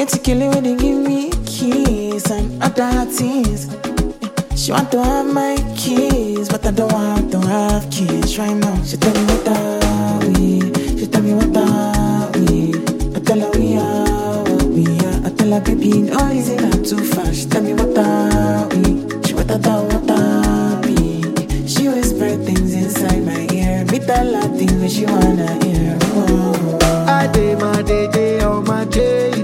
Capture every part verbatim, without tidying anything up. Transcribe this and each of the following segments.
get to kill it when they give me keys and other things. She want to have my keys, but I don't want to have kids right now. She tell me what are we? She tell me what are we? I tell her we are what we are. I tell her baby, no, is it not too fast? She tell me what are we? She what I thought what are we? She whisper things inside my ear. Me tell her things when she wanna hear. Oh. I day my day day on my days.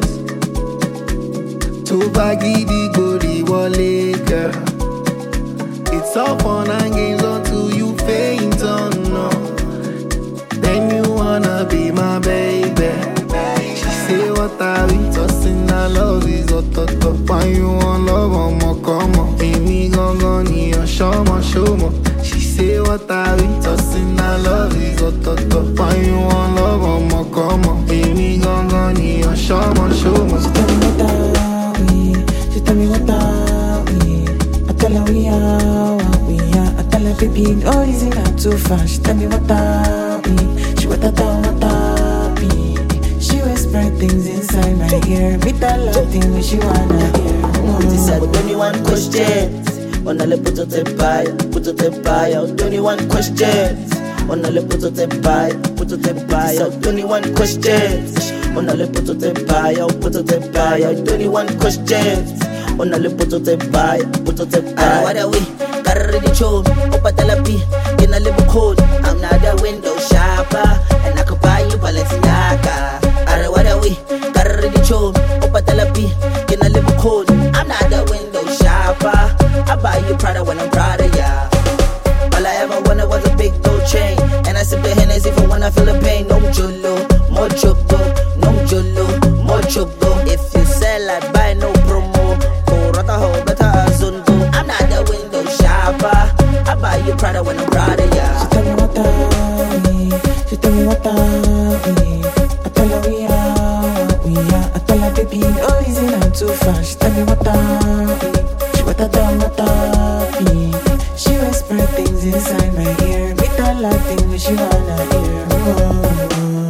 To baggy the body wale girl. It's all fun and games until you faint on no. Then you wanna be my baby. She say what are we tossing? I love is hot hot hot. Why you want love on my come on? Amy gon gon need a show more show more. She say what are we tossing? I love is hot hot hot. Why you want love on my come on? Amy gon gon need a show more show more. She tell me what are we? She tell me what are we? I tell her we are what we are. I tell her baby, no, is it not too fast? She tell me what are we? She what I thought what are we? She whisper things inside my ear. Me tell her things when she wanna hear. This is twenty-one questions. On a le puto te paia, puto te paia. twenty-one questions. On a le puto te paia, puto te paia. twenty-one questions. On a le puto te paia, puto te paia. twenty-one questions. On a le puto te paia, puto te paia. What are we? Carry the chode, opa talapi, in a little code. I'm not a window shopper, and I could buy you Balenciaga. Are what are we? Carry the chode, opa talapi, in a little code. I'm not a window shopper. I buy you Prada when I'm proud of ya. All I ever wanted was a big gold chain, and I sip the Hennessy for when I feel the pain. No jolo, more choco, no jolo, more choco. If you sell, I buy no promo. Go rata ho, better azundo. I'm not the window shopper. I buy you Prada when I'm proud of ya. She tell me what are we? She tell me what are we? I tell her we are what we are. I tell her baby, no, is it not too fast? She tell me what are we? She what I thought what are we? She whisper things inside my ear. Me tell her things when she wanna hear. Oh.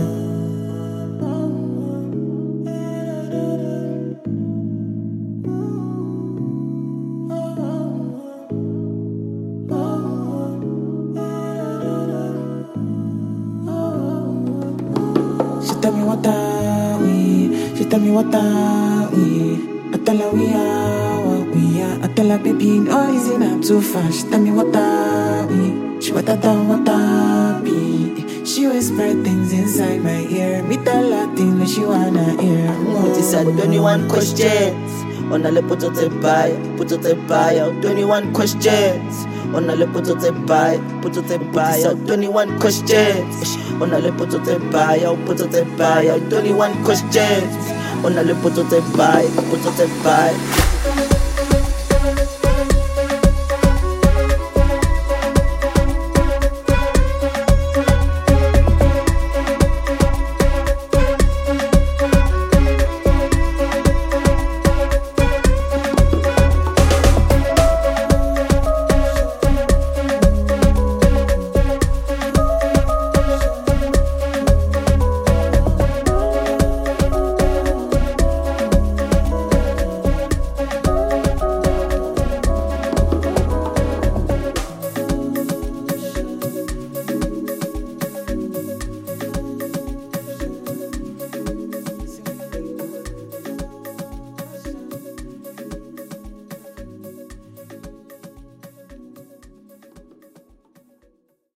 She tell me what are we? She tell me what are we? I tell her we are what we are. I tell her baby, no, is it not too fast? She tell me what are we? She what I thought what are we? She whisper things inside my ear. Me tell her things when she wanna hear. It is at twenty-one questions. On a le puto te paia, puto te paia. twenty-one questions. On a le puto te paia, puto te paia. twenty-one questions. On a le puto te paia, puto te paia. twenty-one questions. On a le puto te paia, puto te paia.